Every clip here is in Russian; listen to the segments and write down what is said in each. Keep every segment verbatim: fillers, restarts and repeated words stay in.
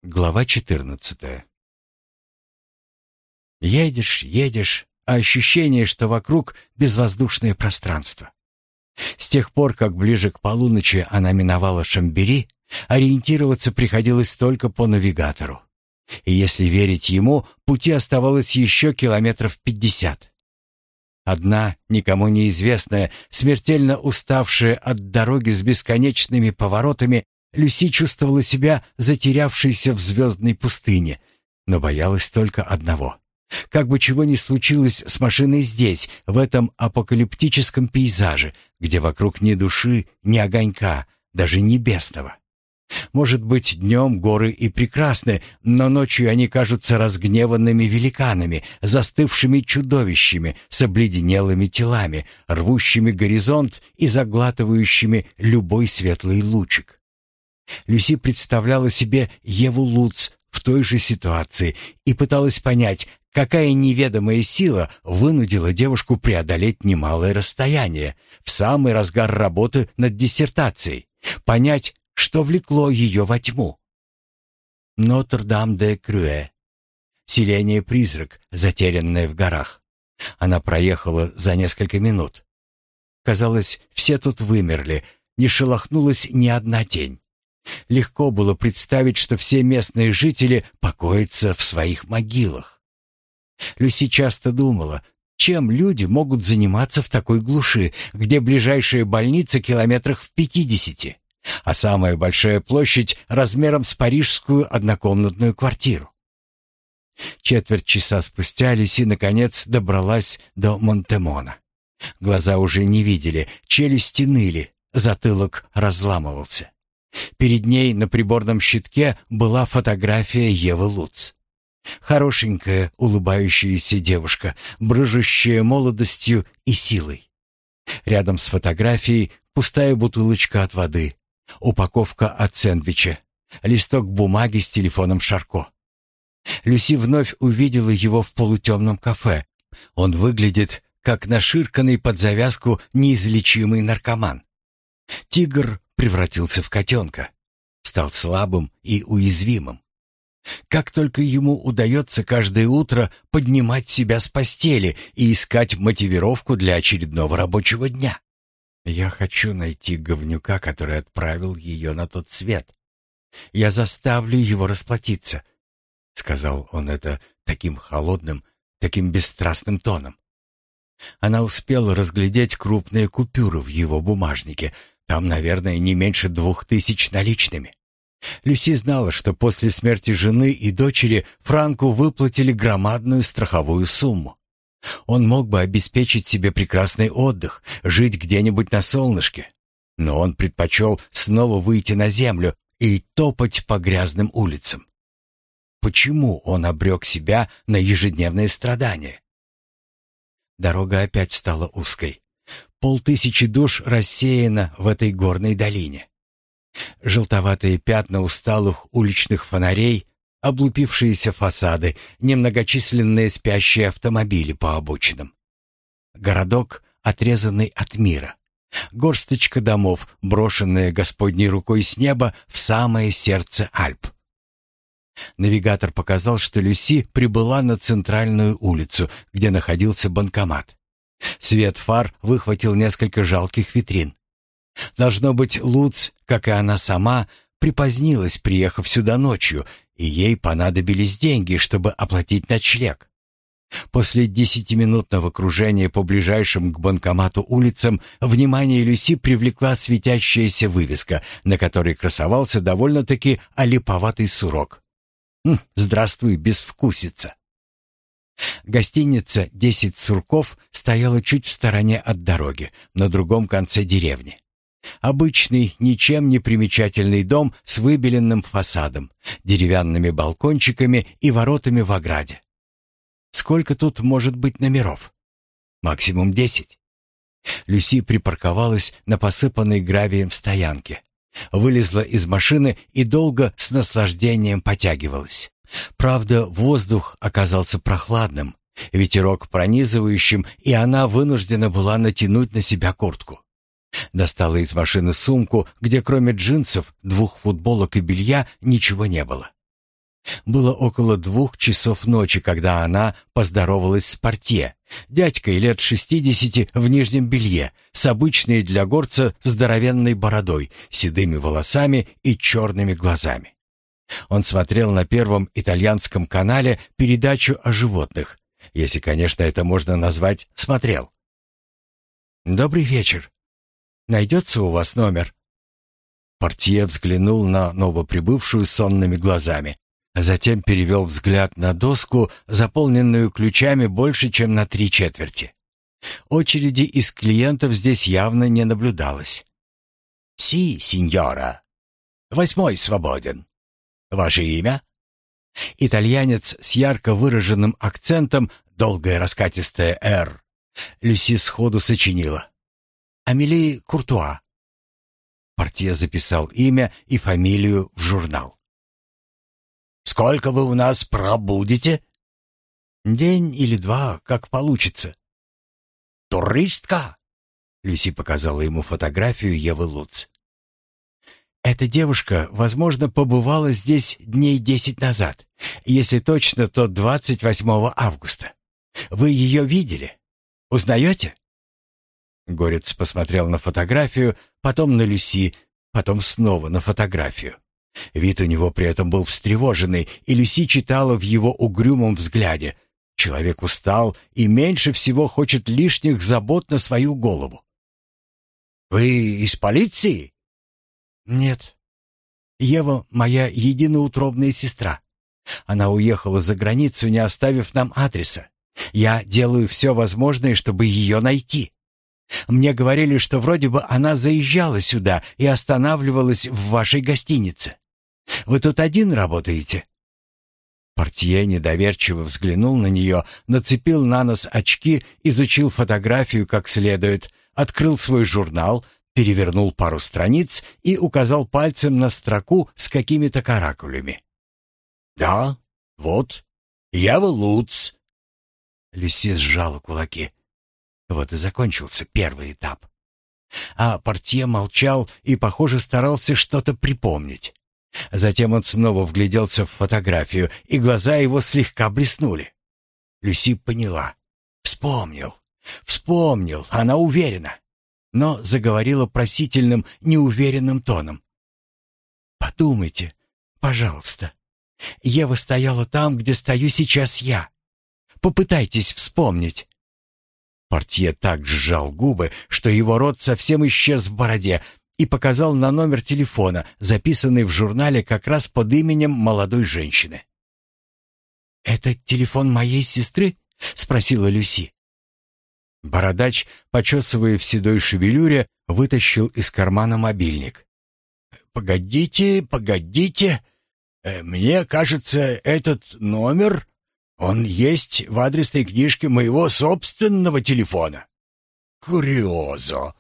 Глава четырнадцатая. Едешь, едешь, а ощущение, что вокруг безвоздушное пространство. С тех пор, как ближе к полуночи она миновала Шамбери, ориентироваться приходилось только по навигатору. И если верить ему, пути оставалось еще километров пятьдесят. Одна, никому неизвестная, смертельно уставшая от дороги с бесконечными поворотами, Люси чувствовала себя затерявшейся в звездной пустыне, но боялась только одного. Как бы чего ни случилось с машиной здесь, в этом апокалиптическом пейзаже, где вокруг ни души, ни огонька, даже небесного. Может быть, днем горы и прекрасны, но ночью они кажутся разгневанными великанами, застывшими чудовищами с обледенелыми телами, рвущими горизонт и заглатывающими любой светлый лучик. Люси представляла себе Еву Луц в той же ситуации и пыталась понять, какая неведомая сила вынудила девушку преодолеть немалое расстояние в самый разгар работы над диссертацией, понять, что влекло ее во тьму. Нотр-Дам-де-Крюэ. Селение-призрак, затерянное в горах. Она проехала за несколько минут. Казалось, все тут вымерли, не шелохнулась ни одна тень. Легко было представить, что все местные жители покоятся в своих могилах. Люси часто думала, чем люди могут заниматься в такой глуши, где ближайшая больница километрах в пятидесяти, а самая большая площадь размером с парижскую однокомнатную квартиру. Четверть часа спустя Люси наконец добралась до Монтемона. Глаза уже не видели, челюсти ныли, затылок разламывался. Перед ней на приборном щитке была фотография Евы Луц. Хорошенькая, улыбающаяся девушка, брыжущая молодостью и силой. Рядом с фотографией пустая бутылочка от воды, упаковка от сэндвича, листок бумаги с телефоном Шарко. Люси вновь увидела его в полутемном кафе. Он выглядит, как наширканный под завязку неизлечимый наркоман. Тигр превратился в котенка, стал слабым и уязвимым. Как только ему удается каждое утро поднимать себя с постели и искать мотивировку для очередного рабочего дня. «Я хочу найти говнюка, который отправил ее на тот свет. Я заставлю его расплатиться», — сказал он это таким холодным, таким бесстрастным тоном. Она успела разглядеть крупные купюры в его бумажнике. Там, наверное, не меньше двух тысяч наличными. Люси знала, что после смерти жены и дочери Франку выплатили громадную страховую сумму. Он мог бы обеспечить себе прекрасный отдых, жить где-нибудь на солнышке. Но он предпочел снова выйти на землю и топать по грязным улицам. Почему он обрек себя на ежедневные страдания? Дорога опять стала узкой. Полтысячи душ рассеяно в этой горной долине. Желтоватые пятна усталых уличных фонарей, облупившиеся фасады, немногочисленные спящие автомобили по обочинам. Городок, отрезанный от мира. Горсточка домов, брошенная Господней рукой с неба в самое сердце Альп. Навигатор показал, что Люси прибыла на центральную улицу, где находился банкомат. Свет фар выхватил несколько жалких витрин. Должно быть, Луц, как и она сама, припозднилась, приехав сюда ночью, и ей понадобились деньги, чтобы оплатить ночлег. После десятиминутного кружения по ближайшим к банкомату улицам внимание Люси привлекла светящаяся вывеска, на которой красовался довольно-таки олиповатый сурок. Хм, здравствуй, безвкусица. Гостиница «Десять сурков» стояла чуть в стороне от дороги, на другом конце деревни. Обычный, ничем не примечательный дом с выбеленным фасадом, деревянными балкончиками и воротами в ограде. Сколько тут может быть номеров? Максимум десять. Люси припарковалась на посыпанной гравием стоянке, вылезла из машины и долго с наслаждением потягивалась. Правда, воздух оказался прохладным, ветерок пронизывающим, и она вынуждена была натянуть на себя куртку. Достала из машины сумку, где кроме джинсов, двух футболок и белья ничего не было. Было около двух часов ночи, когда она поздоровалась с портье, дядькой лет шестидесяти в нижнем белье, с обычной для горца здоровенной бородой, седыми волосами и черными глазами. Он смотрел на Первом итальянском канале передачу о животных, если, конечно, это можно назвать «смотрел». «Добрый вечер. Найдется у вас номер?» Портье взглянул на новоприбывшую сонными глазами. Затем перевел взгляд на доску, заполненную ключами больше, чем на три четверти. Очереди из клиентов здесь явно не наблюдалось. «Си, сеньора. Восьмой свободен. Ваше имя?» Итальянец с ярко выраженным акцентом, долгое раскатистое «Р». Люси сходу сочинила. «Амели Куртуа». Портье записал имя и фамилию в журнал. «Сколько вы у нас пробудете?» «День или два, как получится». «Туристка?» Люси показала ему фотографию Евы Луц. «Эта девушка, возможно, побывала здесь дней десять назад. Если точно, то двадцать восьмого августа. Вы ее видели? Узнаете?» Горец посмотрел на фотографию, потом на Люси, потом снова на фотографию. Вид у него при этом был встревоженный, и Люси читала в его угрюмом взгляде. Человек устал и меньше всего хочет лишних забот на свою голову. «Вы из полиции?» «Нет. Ева — моя единоутробная сестра. Она уехала за границу, не оставив нам адреса. Я делаю все возможное, чтобы ее найти. Мне говорили, что вроде бы она заезжала сюда и останавливалась в вашей гостинице. Вы тут один работаете?» Портье недоверчиво взглянул на нее, нацепил на нос очки, изучил фотографию как следует, открыл свой журнал, перевернул пару страниц и указал пальцем на строку с какими-то каракулями. «Да, вот, Ева Луц». Люси сжала кулаки. Вот и закончился первый этап. А портье молчал и, похоже, старался что-то припомнить. Затем он снова вгляделся в фотографию, и глаза его слегка блеснули. Люси поняла. Вспомнил. Вспомнил, она уверена. Но заговорила просительным, неуверенным тоном. «Подумайте, пожалуйста. Ева стояла там, где стою сейчас я. Попытайтесь вспомнить». Портье так сжал губы, что его рот совсем исчез в бороде, и показал на номер телефона, записанный в журнале как раз под именем молодой женщины. «Это телефон моей сестры?» — спросила Люси. Бородач, почесывая в седой шевелюре, вытащил из кармана мобильник. «Погодите, погодите. Мне кажется, этот номер, он есть в адресной книжке моего собственного телефона. Куриозо».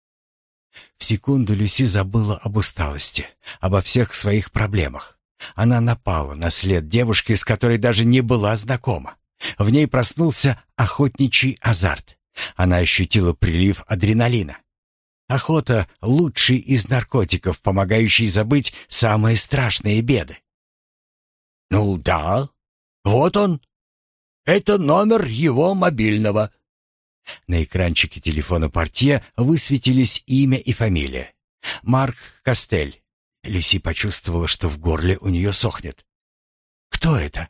В секунду Люси забыла об усталости, обо всех своих проблемах. Она напала на след девушки, с которой даже не была знакома. В ней проснулся охотничий азарт. Она ощутила прилив адреналина. Охота — лучший из наркотиков, помогающий забыть самые страшные беды. «Ну да, вот он. Это номер его мобильного». На экранчике телефона портье высветились имя и фамилия. Марк Костель. Люси почувствовала, что в горле у нее сохнет. «Кто это?»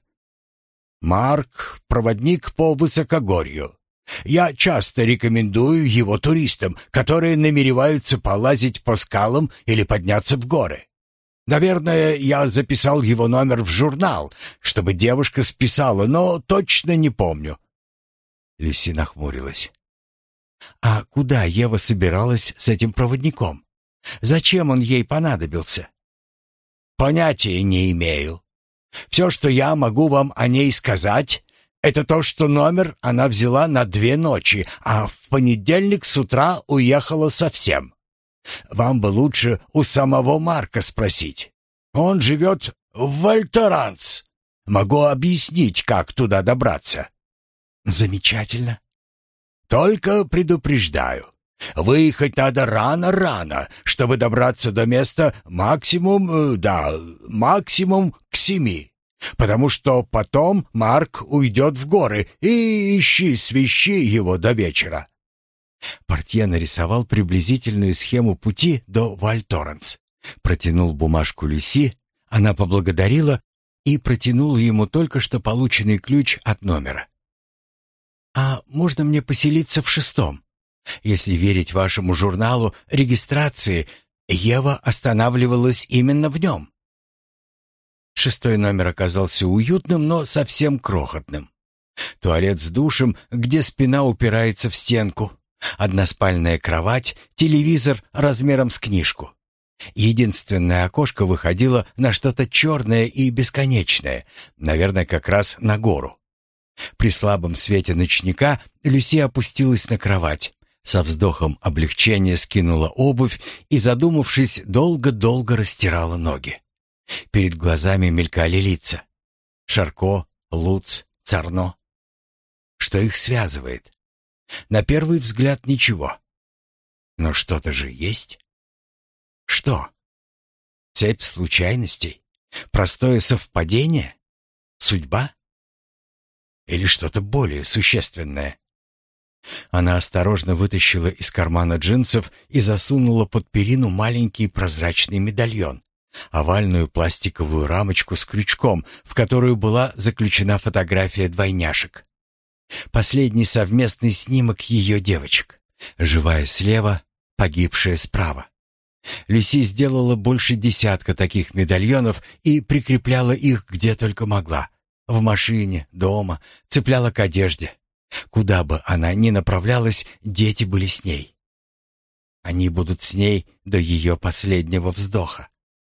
«Марк — проводник по высокогорью. Я часто рекомендую его туристам, которые намереваются полазить по скалам или подняться в горы. Наверное, я записал его номер в журнал, чтобы девушка списала, но точно не помню». Люси нахмурилась. «А куда Ева собиралась с этим проводником? Зачем он ей понадобился?» «Понятия не имею. Все, что я могу вам о ней сказать, это то, что номер она взяла на две ночи, а в понедельник с утра уехала совсем. Вам бы лучше у самого Марка спросить. Он живет в Вальтеранс. Могу объяснить, как туда добраться». «Замечательно. Только предупреждаю. Выехать надо рано-рано, чтобы добраться до места максимум, да, максимум к семи. потому что потом Марк уйдет в горы, и ищи свищи его до вечера». Портье нарисовал приблизительную схему пути до Валь-Торренс. Протянул бумажку Люси, она поблагодарила и протянула ему только что полученный ключ от номера. «А можно мне поселиться в шестом? Если верить вашему журналу регистрации, Ева останавливалась именно в нем». Шестой номер оказался уютным, но совсем крохотным. Туалет с душем, где спина упирается в стенку, односпальная кровать, телевизор размером с книжку. Единственное окошко выходило на что-то черное и бесконечное, наверное, как раз на гору. При слабом свете ночника Люси опустилась на кровать, со вздохом облегчения скинула обувь и, задумавшись, долго-долго растирала ноги. Перед глазами мелькали лица. Шарко, Луц, Царно. Что их связывает? На первый взгляд ничего. Но что-то же есть. Что? Цепь случайностей? Простое совпадение? Судьба? Или что-то более существенное? Она осторожно вытащила из кармана джинсов и засунула под перину маленький прозрачный медальон, овальную пластиковую рамочку с крючком, в которую была заключена фотография двойняшек. Последний совместный снимок ее девочек. Живая слева, погибшая справа. Люси сделала больше десятка таких медальонов и прикрепляла их где только могла. В машине, дома, цепляла к одежде. Куда бы она ни направлялась, дети были с ней. Они будут с ней до ее последнего вздоха.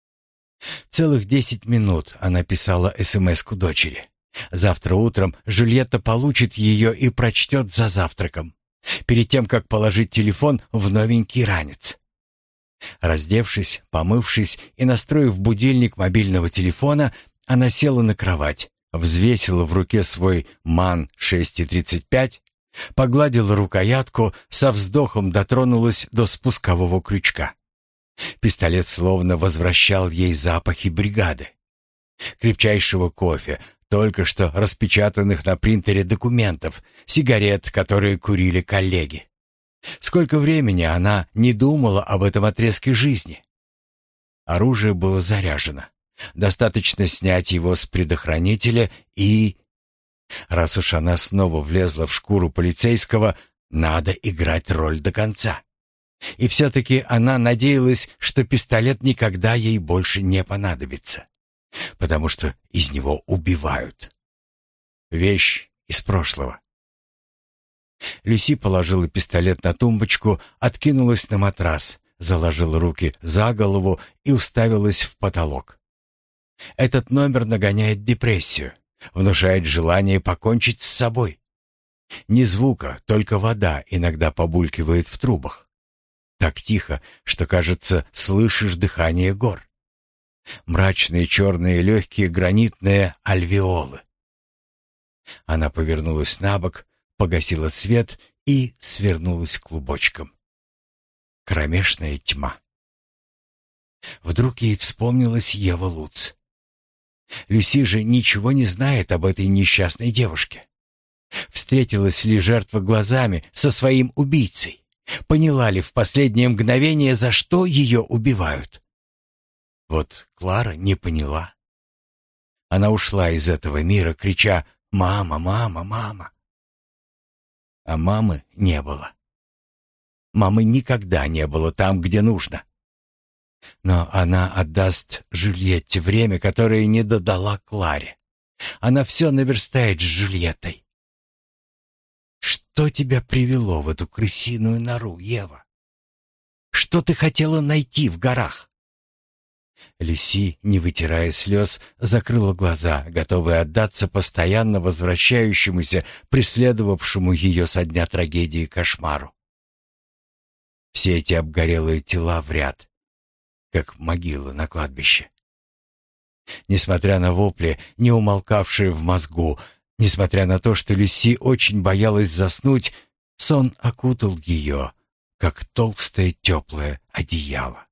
Целых десять минут она писала эс-эм-эску дочери. Завтра утром Жюльетта получит ее и прочтет за завтраком, перед тем, как положить телефон в новенький ранец. Раздевшись, помывшись и настроив будильник мобильного телефона, она села на кровать, взвесила в руке свой МАН шесть тридцать пять, погладила рукоятку, со вздохом дотронулась до спускового крючка. Пистолет словно возвращал ей запахи бригады. Крепчайшего кофе, только что распечатанных на принтере документов, сигарет, которые курили коллеги. Сколько времени она не думала об этом отрезке жизни. Оружие было заряжено. Достаточно снять его с предохранителя и... Раз уж она снова влезла в шкуру полицейского, надо играть роль до конца. И все-таки она надеялась, что пистолет никогда ей больше не понадобится, потому что из него убивают. Вещь из прошлого. Люси положила пистолет на тумбочку, откинулась на матрас, заложила руки за голову и уставилась в потолок. Этот номер нагоняет депрессию, внушает желание покончить с собой. Ни звука, только вода иногда побулькивает в трубах. Так тихо, что, кажется, слышишь дыхание гор. Мрачные черные легкие гранитные альвеолы. Она повернулась на бок, погасила свет и свернулась клубочком. Кромешная тьма. Вдруг ей вспомнилась Ева Луц. Люси же ничего не знает об этой несчастной девушке. Встретилась ли жертва глазами со своим убийцей? Поняла ли в последнее мгновение, за что ее убивают? Вот Клара не поняла. Она ушла из этого мира, крича «Мама, мама, мама!». А мамы не было. Мамы никогда не было там, где нужно. Но она отдаст Жюльетте время, которое не додала Кларе. Она все наверстает с Жюльеттой. Что тебя привело в эту крысиную нору, Ева? Что ты хотела найти в горах? Люси, не вытирая слез, закрыла глаза, готовая отдаться постоянно возвращающемуся, преследовавшему ее со дня трагедии кошмару. Все эти обгорелые тела в ряд, как могилы на кладбище. Несмотря на вопли, не умолкавшие в мозгу, несмотря на то, что Люси очень боялась заснуть, сон окутал ее, как толстое теплое одеяло.